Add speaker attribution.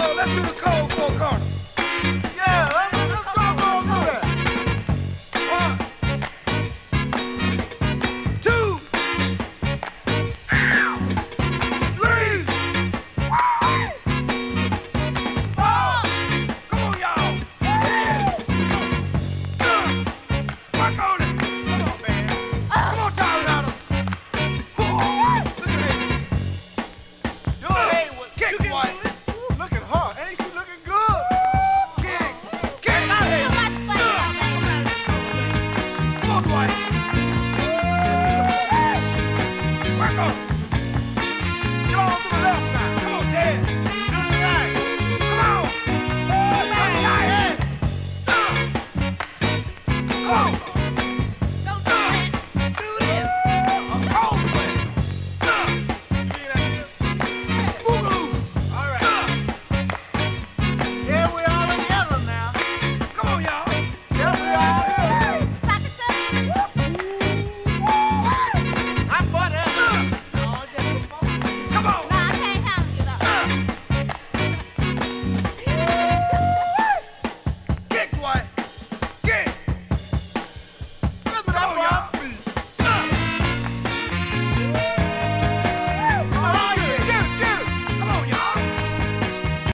Speaker 1: let's do the cold four corner. Yeah, let's go do that. 1, 2, 3, 4. Come on, y'all. Yeah. Work on it. Come on, man. Come on, Tyler. Look at it. Your head was kicked, boy. Look at her. Ain't she looking good? Kick. Kick. Come on, boy. Work on it. Get on to the left now. Come on, Ted. Do the right. Come on. Come on. Come on.